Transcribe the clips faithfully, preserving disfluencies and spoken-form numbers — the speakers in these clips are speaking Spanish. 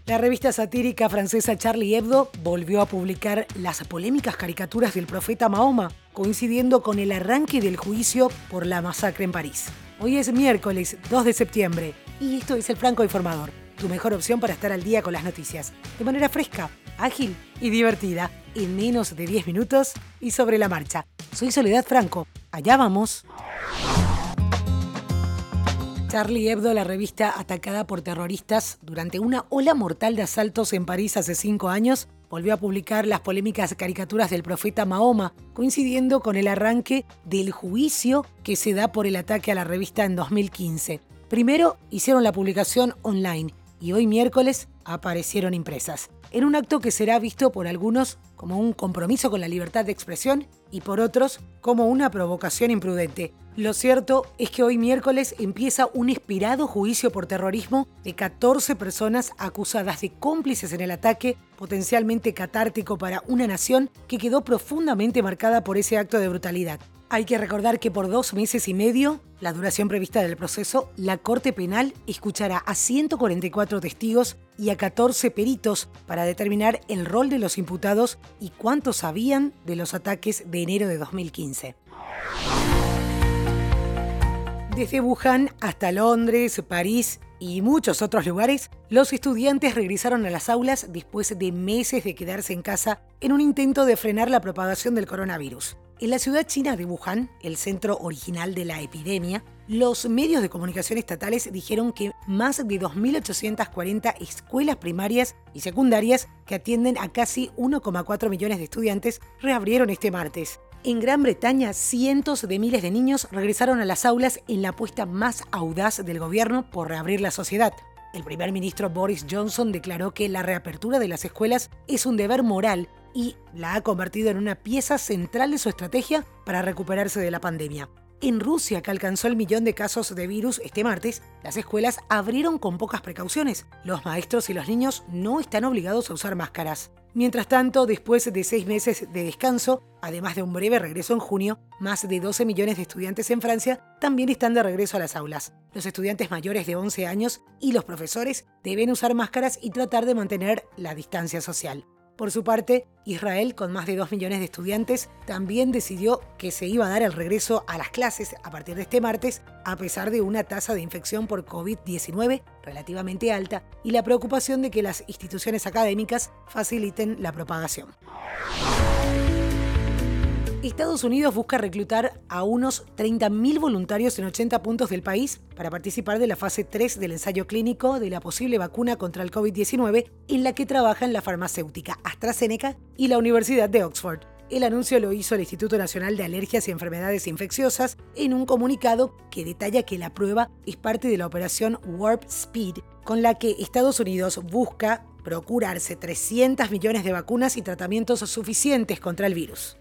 La revista satírica francesa Charlie Hebdo volvió a publicar las polémicas caricaturas del profeta Mahoma, coincidiendo con el arranque del juicio por la masacre en París. Hoy es miércoles dos de septiembre y esto es El Franco Informador, tu mejor opción para estar al día con las noticias, de manera fresca, ágil y divertida, en menos de diez minutos y sobre la marcha. Soy Soledad Franco, allá vamos. Charlie Hebdo, la revista atacada por terroristas durante una ola mortal de asaltos en París hace cinco años, volvió a publicar las polémicas caricaturas del profeta Mahoma, coincidiendo con el arranque del juicio que se da por el ataque a la revista en dos mil quince. Primero hicieron la publicación online y hoy miércoles aparecieron impresas, en un acto que será visto por algunos como un compromiso con la libertad de expresión y por otros como una provocación imprudente. Lo cierto es que hoy miércoles empieza un esperado juicio por terrorismo de catorce personas acusadas de cómplices en el ataque, potencialmente catártico para una nación que quedó profundamente marcada por ese acto de brutalidad. Hay que recordar que por dos meses y medio, la duración prevista del proceso, la Corte Penal escuchará a ciento cuarenta y cuatro testigos y a catorce peritos para determinar el rol de los imputados y cuánto sabían de los ataques de enero de dos mil quince. Desde Wuhan hasta Londres, París y muchos otros lugares, los estudiantes regresaron a las aulas después de meses de quedarse en casa en un intento de frenar la propagación del coronavirus. En la ciudad china de Wuhan, el centro original de la epidemia, los medios de comunicación estatales dijeron que más de dos mil ochocientas cuarenta escuelas primarias y secundarias que atienden a casi uno coma cuatro millones de estudiantes reabrieron este martes. En Gran Bretaña, cientos de miles de niños regresaron a las aulas en la apuesta más audaz del gobierno por reabrir la sociedad. El primer ministro Boris Johnson declaró que la reapertura de las escuelas es un deber moral y la ha convertido en una pieza central de su estrategia para recuperarse de la pandemia. En Rusia, que alcanzó el millón de casos de virus este martes, las escuelas abrieron con pocas precauciones. Los maestros y los niños no están obligados a usar máscaras. Mientras tanto, después de seis meses de descanso, además de un breve regreso en junio, más de doce millones de estudiantes en Francia también están de regreso a las aulas. Los estudiantes mayores de once años y los profesores deben usar máscaras y tratar de mantener la distancia social. Por su parte, Israel, con más de dos millones de estudiantes, también decidió que se iba a dar el regreso a las clases a partir de este martes, a pesar de una tasa de infección por covid diecinueve relativamente alta y la preocupación de que las instituciones académicas faciliten la propagación. Estados Unidos busca reclutar a unos treinta mil voluntarios en ochenta puntos del país para participar de la fase tres del ensayo clínico de la posible vacuna contra el covid diecinueve en la que trabajan la farmacéutica AstraZeneca y la Universidad de Oxford. El anuncio lo hizo el Instituto Nacional de Alergias y Enfermedades Infecciosas en un comunicado que detalla que la prueba es parte de la operación Warp Speed, con la que Estados Unidos busca procurarse trescientos millones de vacunas y tratamientos suficientes contra el virus.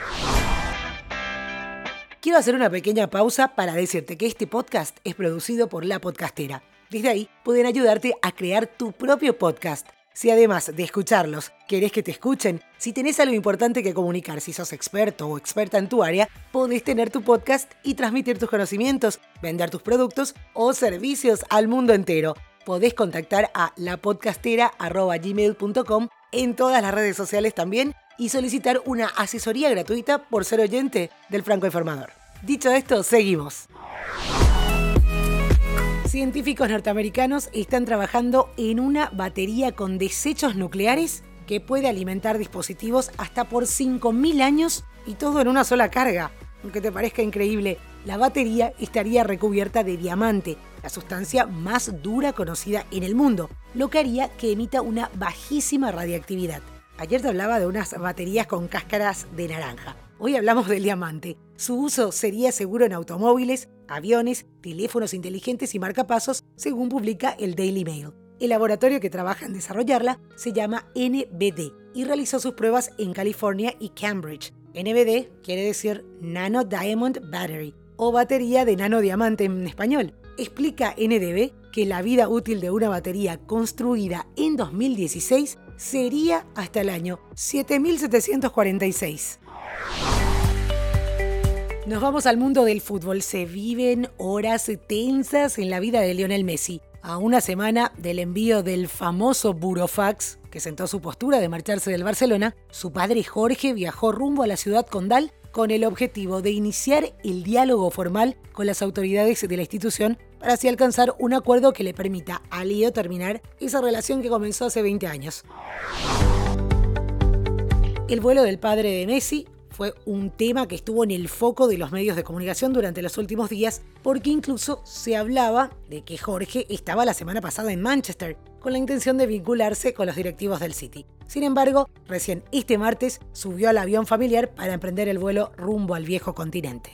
Quiero hacer una pequeña pausa para decirte que este podcast es producido por La Podcastera. Desde ahí pueden ayudarte a crear tu propio podcast. Si además de escucharlos, querés que te escuchen, si tenés algo importante que comunicar, si sos experto o experta en tu área, podés tener tu podcast y transmitir tus conocimientos, vender tus productos o servicios al mundo entero. Podés contactar a lapodcastera arroba gmail punto com en todas las redes sociales también y solicitar una asesoría gratuita por ser oyente del Franco Informador. Dicho esto, seguimos. Científicos norteamericanos están trabajando en una batería con desechos nucleares que puede alimentar dispositivos hasta por cinco mil años y todo en una sola carga. Aunque te parezca increíble, la batería estaría recubierta de diamante, la sustancia más dura conocida en el mundo, lo que haría que emita una bajísima radiactividad. Ayer te hablaba de unas baterías con cáscaras de naranja. Hoy hablamos del diamante. Su uso sería seguro en automóviles, aviones, teléfonos inteligentes y marcapasos, según publica el Daily Mail. El laboratorio que trabaja en desarrollarla se llama N B D y realizó sus pruebas en California y Cambridge. N B D quiere decir Nano Diamond Battery o batería de nanodiamante en español. Explica N D B que la vida útil de una batería construida en dos mil dieciséis sería hasta el año siete mil setecientos cuarenta y seis. Nos vamos al mundo del fútbol. Se viven horas tensas en la vida de Lionel Messi. A una semana del envío del famoso burofax, que sentó su postura de marcharse del Barcelona, su padre Jorge viajó rumbo a la ciudad condal con el objetivo de iniciar el diálogo formal con las autoridades de la institución para así alcanzar un acuerdo que le permita a Leo terminar esa relación que comenzó hace veinte años. El vuelo del padre de Messi fue un tema que estuvo en el foco de los medios de comunicación durante los últimos días, porque incluso se hablaba de que Jorge estaba la semana pasada en Manchester con la intención de vincularse con los directivos del City. Sin embargo, recién este martes subió al avión familiar para emprender el vuelo rumbo al viejo continente.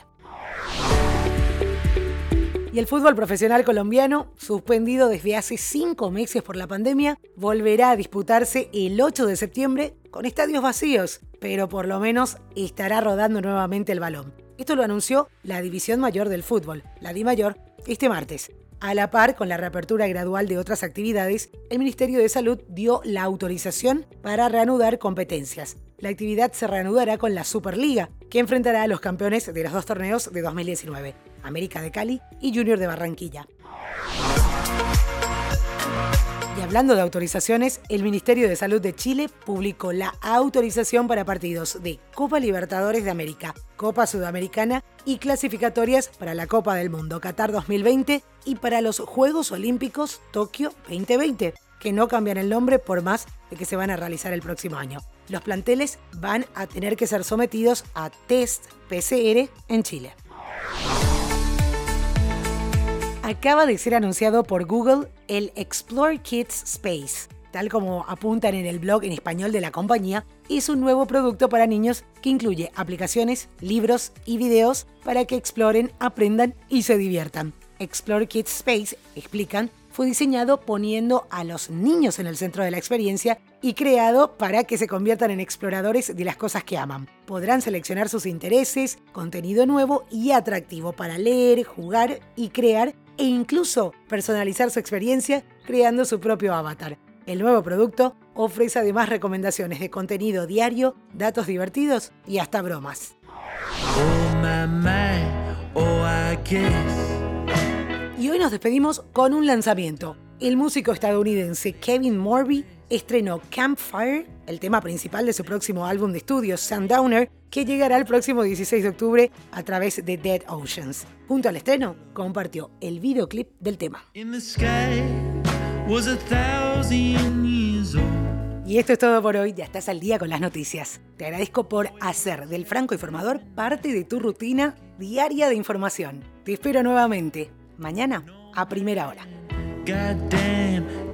Y el fútbol profesional colombiano, suspendido desde hace cinco meses por la pandemia, volverá a disputarse el ocho de septiembre con estadios vacíos, pero por lo menos estará rodando nuevamente el balón. Esto lo anunció la División Mayor del Fútbol, la DIMAYOR, este martes. A la par con la reapertura gradual de otras actividades, el Ministerio de Salud dio la autorización para reanudar competencias. La actividad se reanudará con la Superliga, que enfrentará a los campeones de los dos torneos de dos mil diecinueve, América de Cali y Junior de Barranquilla. Y hablando de autorizaciones, el Ministerio de Salud de Chile publicó la autorización para partidos de Copa Libertadores de América, Copa Sudamericana y clasificatorias para la Copa del Mundo Qatar dos mil veinte y para los Juegos Olímpicos Tokio veinte veinte, que no cambian el nombre por más de que se van a realizar el próximo año. Los planteles van a tener que ser sometidos a test P C R en Chile. Acaba de ser anunciado por Google el Explore Kids Space. Tal como apuntan en el blog en español de la compañía, es un nuevo producto para niños que incluye aplicaciones, libros y videos para que exploren, aprendan y se diviertan. Explore Kids Space, explican, fue diseñado poniendo a los niños en el centro de la experiencia y creado para que se conviertan en exploradores de las cosas que aman. Podrán seleccionar sus intereses, contenido nuevo y atractivo para leer, jugar y crear, e incluso personalizar su experiencia creando su propio avatar. El nuevo producto ofrece además recomendaciones de contenido diario, datos divertidos y hasta bromas. Oh, my, my, oh, I guess. Y hoy nos despedimos con un lanzamiento. El músico estadounidense Kevin Morby estrenó Campfire, el tema principal de su próximo álbum de estudio Sundowner, que llegará el próximo dieciséis de octubre a través de Dead Oceans. Junto al estreno, compartió el videoclip del tema. Y esto es todo por hoy, ya estás al día con las noticias. Te agradezco por hacer del Franco Informador parte de tu rutina diaria de información. Te espero nuevamente, mañana a primera hora. God damn.